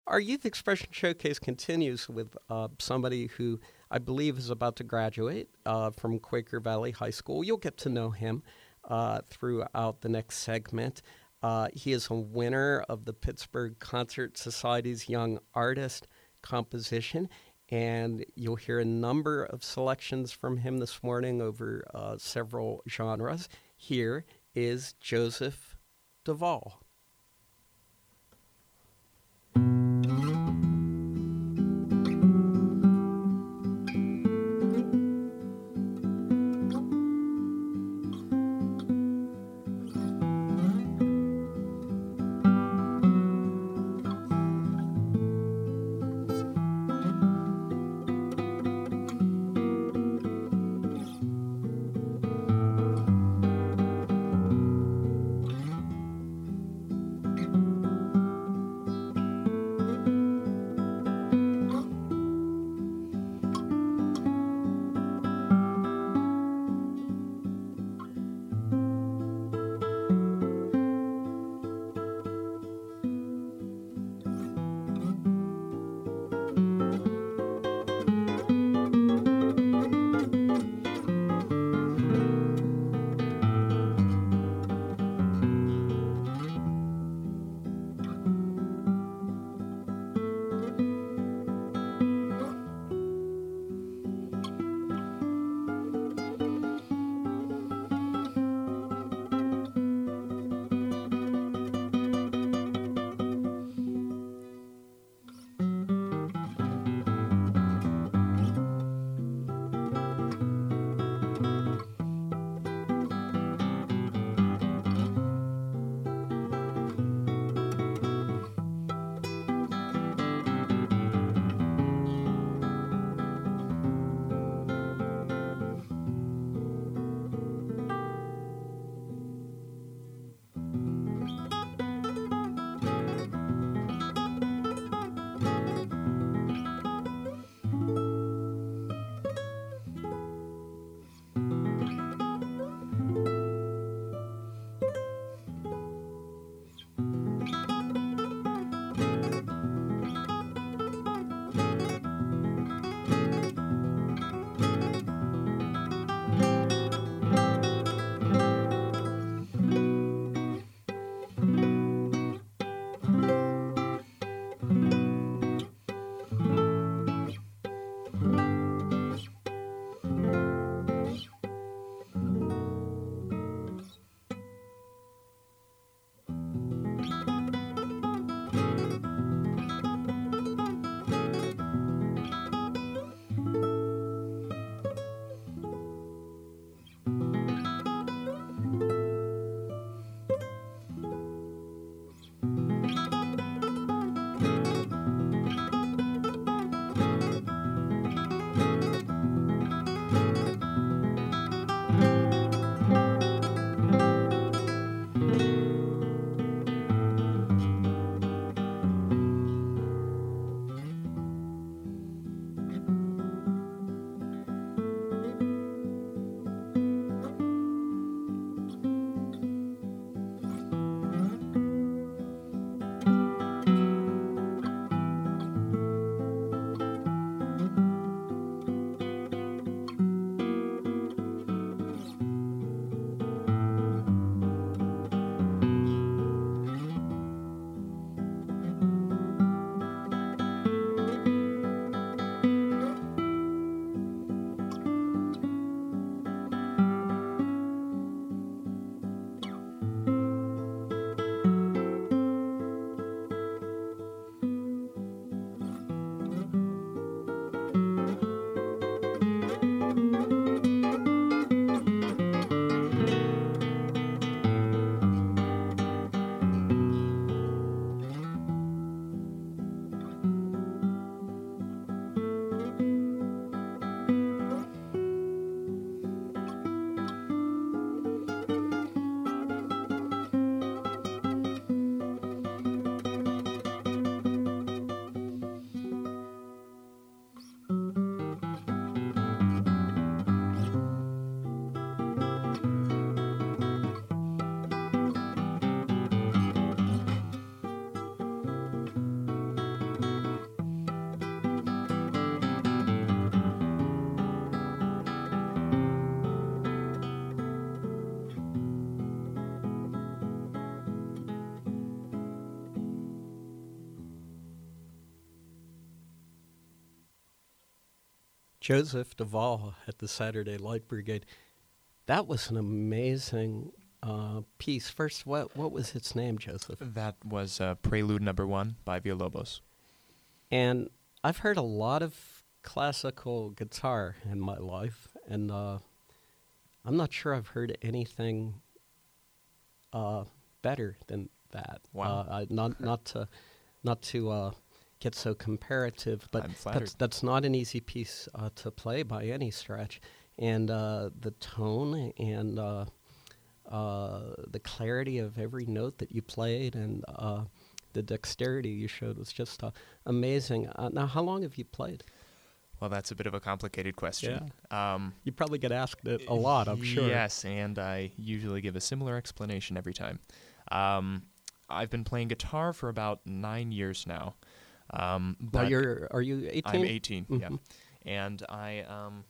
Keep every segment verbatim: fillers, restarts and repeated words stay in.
Our Youth Expression Showcase continues with uh, somebody who I believe is about to graduate uh, from Quaker Valley High School. You'll get to know him uh, throughout the next segment. Uh, he is a winner of the Pittsburgh Concert Society's Young Artist Composition, and you'll hear a number of selections from him this morning over uh, several genres. Here is Joseph Duvall. Joseph Duvall at the Saturday Light Brigade. That was an amazing uh, piece. First, what what was its name, Joseph? That was uh, Prelude Number One by Villalobos. And I've heard a lot of classical guitar in my life, and uh, I'm not sure I've heard anything uh, better than that. Wow. Uh, I, not not to not to uh, get so comparative, but I'm flattered. that's that's not an easy piece uh, to play by any stretch. And uh, the tone and uh, uh, the clarity of every note that you played, and uh, the dexterity you showed was just uh, amazing. Uh, now, how long have you played? Well, that's a bit of a complicated question. Yeah. Um, you probably get asked it a lot, I'm sure. Yes, and I usually give a similar explanation every time. Um, I've been playing guitar for about nine years now. Um, now, you're are you eighteen? I'm eighteen. Mm-hmm. Yeah, and I um,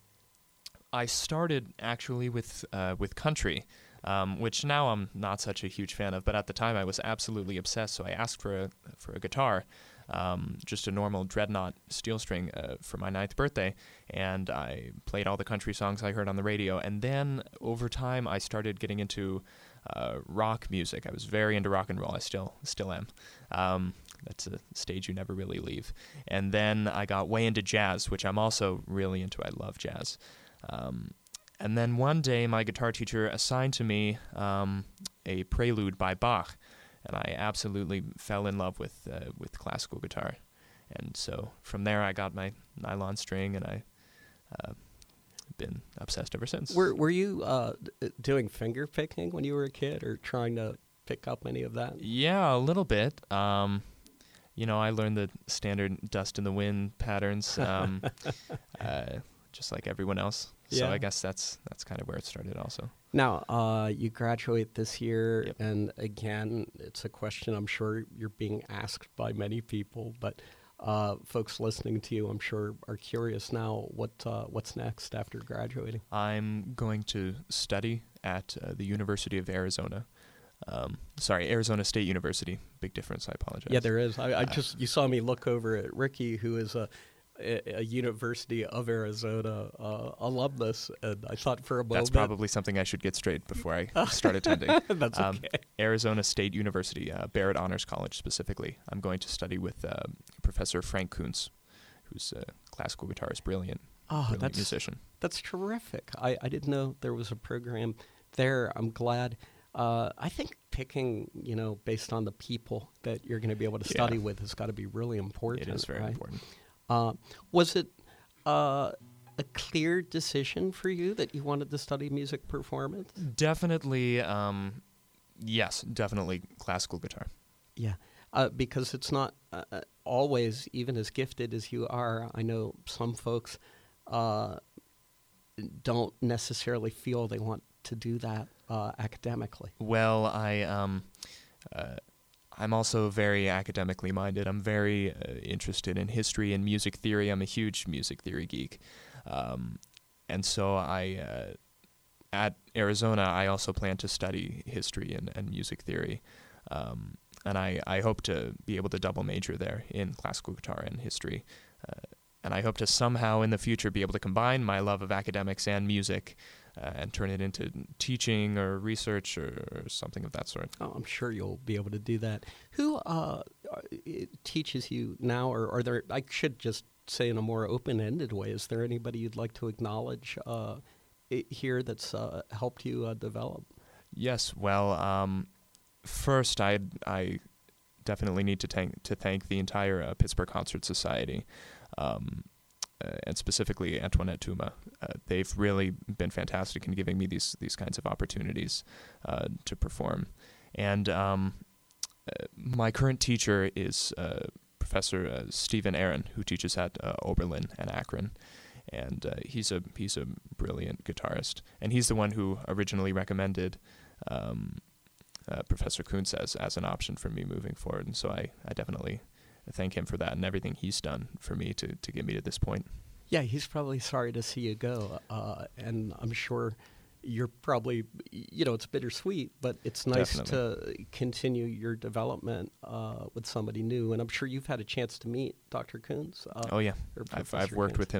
I started actually with uh, with country. Um, which now I'm not such a huge fan of, but at the time I was absolutely obsessed. So I asked for a for a guitar, um, just a normal Dreadnought steel string uh, for my ninth birthday, and I played all the country songs I heard on the radio. And then over time I started getting into uh, rock music. I was very into rock and roll. I still still am. Um, that's a stage you never really leave. And then I got way into jazz, which I'm also really into. I love jazz. Um, And then one day, my guitar teacher assigned to me um, a prelude by Bach, and I absolutely fell in love with uh, with classical guitar. And so from there, I got my nylon string, and I uh, been obsessed ever since. Were Were you uh, d- doing finger picking when you were a kid, or trying to pick up any of that? Yeah, a little bit. Um, you know, I learned the standard dust in the wind patterns, um, uh, just like everyone else. So Yeah. I guess that's that's kind of where it started also. Now, uh, you graduate this year, Yep. and again, it's a question I'm sure you're being asked by many people, but uh, folks listening to you, I'm sure, are curious now what uh, what's next after graduating. I'm going to study at uh, the University of Arizona. Um, sorry, Arizona State University. Big difference. I apologize. Yeah, there is. I, I Uh, just you saw me look over at Ricky, who is a a, a University of Arizona uh, alumnus, and I thought for a moment That's probably something I should get straight before I start attending. That's Um, okay. Arizona State University, uh, Barrett Honors College specifically. I'm going to study with uh, Professor Frank Kuntz, who's a classical guitarist, brilliant, Oh, brilliant that's musician. that's terrific. I, I didn't know there was a program there. I'm glad. Uh, I think picking, you know, based on the people that you're going to be able to Yeah. study with has got to be really important. It is very right? important. Uh, was it uh, a clear decision for you that you wanted to study music performance? Definitely, um, yes, definitely classical guitar. Yeah, uh, because it's not uh, uh, always, even as gifted as you are, I know some folks uh, don't necessarily feel they want to do that uh, academically. Well, I um, uh, I'm also very academically minded. I'm very uh, interested in history and music theory. I'm a huge music theory geek, um, and so I uh, at Arizona I also plan to study history and, and music theory, um, and I, I hope to be able to double major there in classical guitar and history. Uh, and I hope to somehow in the future be able to combine my love of academics and music uh, and turn it into teaching or research or, or something of that sort. Oh, I'm sure you'll be able to do that. Who uh, teaches you now, or are there, I should just say in a more open-ended way, is there anybody you'd like to acknowledge uh, i- here that's uh, helped you uh, develop? Yes, well, um, first I I definitely need to thank to thank the entire uh, Pittsburgh Concert Society, um, uh, and specifically Antoinette Tuma. Uh, they've really been fantastic in giving me these these kinds of opportunities uh, to perform. And um, uh, my current teacher is uh, Professor uh, Stephen Aaron, who teaches at uh, Oberlin and Akron. And uh, he's a he's a brilliant guitarist, and he's the one who originally recommended um, uh, Professor Kuntz as, as an option for me moving forward. And so I, I definitely thank him for that and everything he's done for me to, to get me to this point. Yeah, he's probably sorry to see you go, uh, and I'm sure you're probably, you know, it's bittersweet, but it's nice Definitely. to continue your development uh, with somebody new. And I'm sure you've had a chance to meet Doctor Kuntz. Uh, Oh yeah, or I've Professor I've worked Kuntz. with him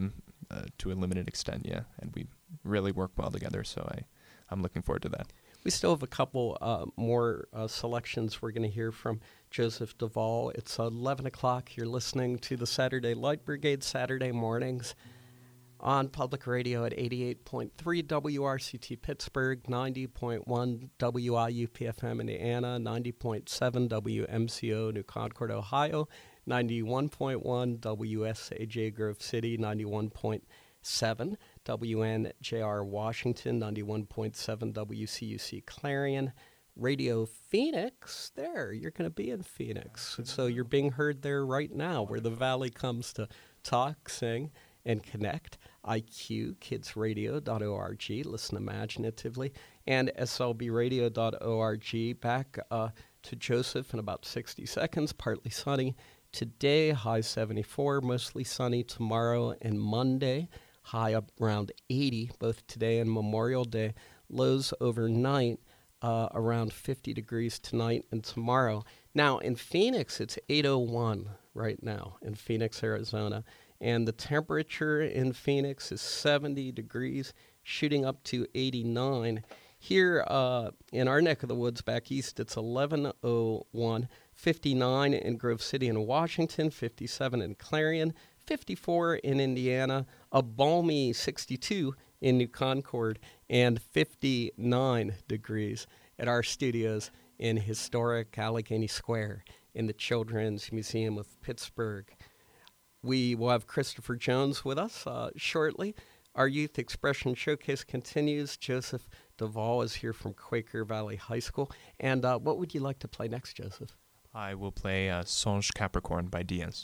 uh, to a limited extent, yeah. And we really work well together, so I, I'm looking forward to that. We still have a couple uh, more uh, selections we're going to hear from Joseph Duvall. It's eleven o'clock. You're listening to the Saturday Light Brigade Saturday mornings on public radio at eighty-eight point three W R C T Pittsburgh, ninety point one W I U P F M Indiana, ninety point seven W M C O New Concord, Ohio, ninety-one point one W S A J Grove City, ninety-one point seven W N J R Washington, ninety-one point seven W C U C Clarion, Radio Phoenix. There, you're going to be in Phoenix. So you're being heard there right now, where the Valley comes to talk, sing, and connect. I Q, kids radio dot org, listen imaginatively, and S L B radio dot org. Back uh, to Joseph in about sixty seconds. Partly sunny today, high seventy-four, mostly sunny tomorrow and Monday, high up around eighty, both today and Memorial Day. Lows overnight uh, around fifty degrees tonight and tomorrow. Now, in Phoenix, it's eight oh one right now in Phoenix, Arizona. And the temperature in Phoenix is seventy degrees, shooting up to eighty-nine. Here uh, in our neck of the woods back east, it's eleven oh one, fifty-nine in Grove City in Washington, fifty-seven in Clarion, fifty-four in Indiana, a balmy sixty-two in New Concord, and fifty-nine degrees at our studios in historic Allegheny Square in the Children's Museum of Pittsburgh. We will have Christopher Jones with us uh, shortly. Our Youth Expression Showcase continues. Joseph Duvall is here from Quaker Valley High School. And uh, what would you like to play next, Joseph? I will play uh, Songe Capricorn by Diaz.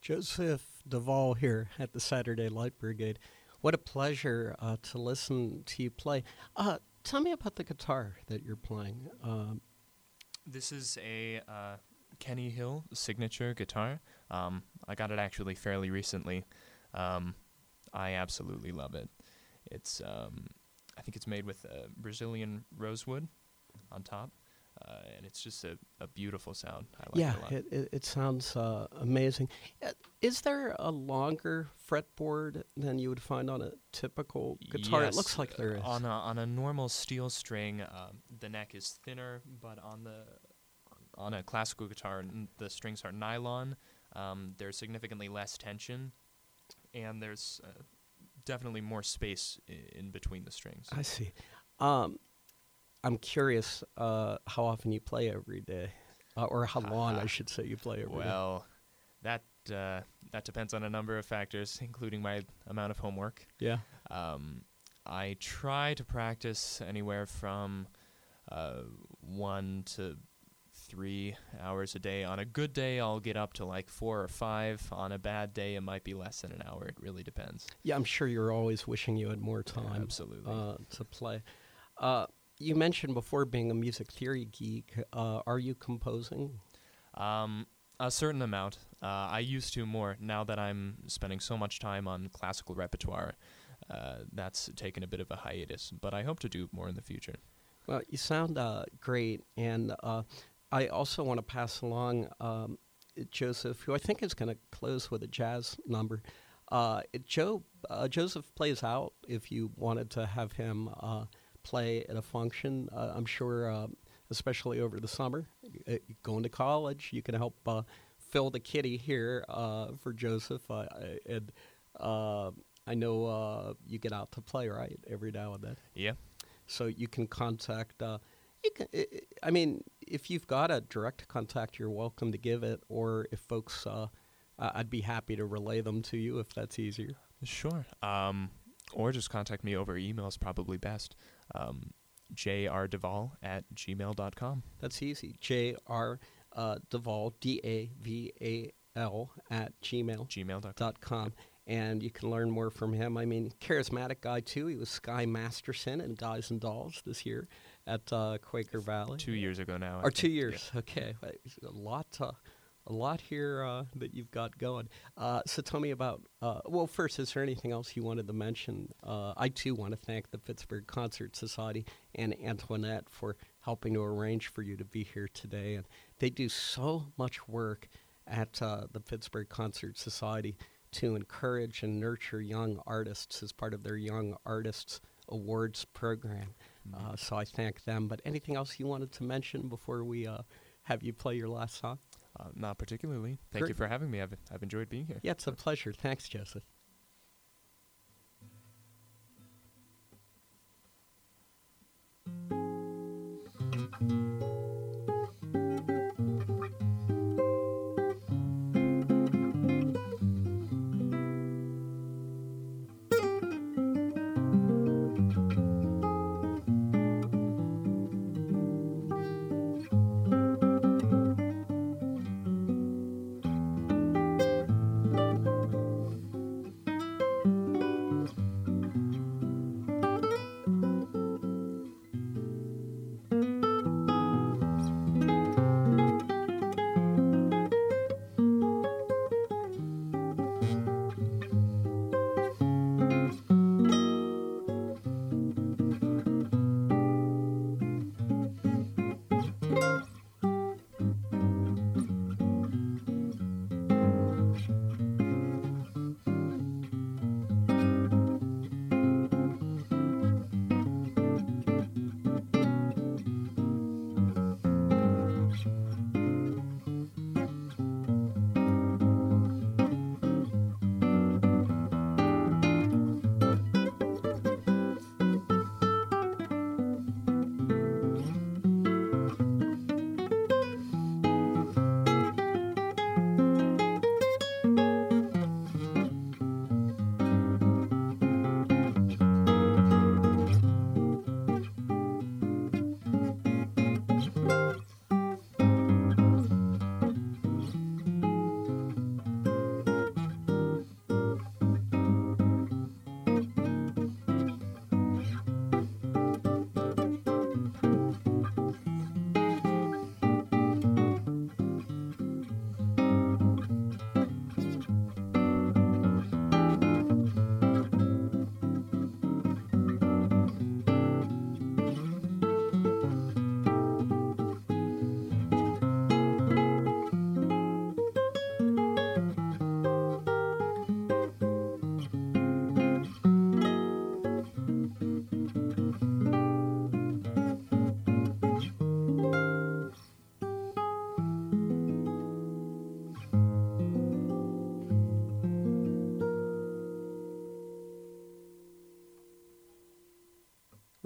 Joseph Duvall here at the Saturday Light Brigade. What a pleasure uh, to listen to you play. Uh, tell me about the guitar that you're playing. Um, This is a uh, Kenny Hill signature guitar. Um, I got it actually fairly recently. Um, I absolutely love it. It's um, I think it's made with uh, Brazilian rosewood on top, uh, and it's just a, a beautiful sound. I like yeah, it a lot. it, it, it sounds uh, amazing. Uh, Is there a longer fretboard than you would find on a typical guitar? Yes, It looks like there is. On a, on a normal steel string, um, the neck is thinner, but on the on a classical guitar, n- the strings are nylon. Um, there's significantly less tension, and there's uh, definitely more space I- in between the strings. I see. Um, I'm curious uh, how often you play every day, uh, or how long, I should say, you play every day. Well, that uh, that depends on a number of factors, including my amount of homework. Yeah. Um, I try to practice anywhere from uh, one to three hours a day. On a good day, I'll get up to like four or five. On a bad day, it might be less than an hour. It really depends. Yeah, I'm sure you're always wishing you had more time Absolutely. uh, to play. Uh, you mentioned before being a music theory geek. Uh, are you composing? Um, a certain amount. Uh, I used to more. Now that I'm spending so much time on classical repertoire, uh, that's taken a bit of a hiatus. But I hope to do more in the future. Well, you sound uh, great, and uh, I also want to pass along um, Joseph, who I think is going to close with a jazz number. Uh, it, Joe, uh, Joseph plays out if you wanted to have him uh, play at a function. Uh, I'm sure, uh, especially over the summer, uh, going to college, you can help uh, fill the kitty here uh, for Joseph. Uh, and uh, I know uh, you get out to play, right, every now and then. Yeah. So you can contact. Uh, you can. I, I mean, if you've got a direct contact, you're welcome to give it. Or if folks, uh, uh, I'd be happy to relay them to you if that's easier. Sure. Um, or just contact me over email is probably best. Um, j r duvall at gmail dot com. That's easy. J R uh, Duvall D A V A L at gmail gmail dot com. dot com. And you can learn more from him. I mean, charismatic guy, too. He was Sky Masterson in Guys and Dolls this year at uh, Quaker Valley. Two years ago now. I Or two think. years. Okay. A lot uh, a lot here uh, that you've got going. Uh, so tell me about, uh, well, first, is there anything else you wanted to mention? Uh, I, too, want to thank the Pittsburgh Concert Society and Antoinette for helping to arrange for you to be here today. And they do so much work at uh, the Pittsburgh Concert Society to encourage and nurture young artists as part of their Young Artists Awards program. Mm-hmm. Uh, so I thank them. But anything else you wanted to mention before we uh, have you play your last song? Uh, not particularly. Thank Great. you for having me. I've, I've enjoyed being here. Yeah, it's a pleasure. Thanks, Joseph.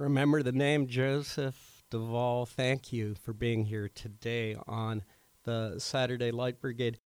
Remember the name Joseph Duvall. Thank you for being here today on the Saturday Light Brigade.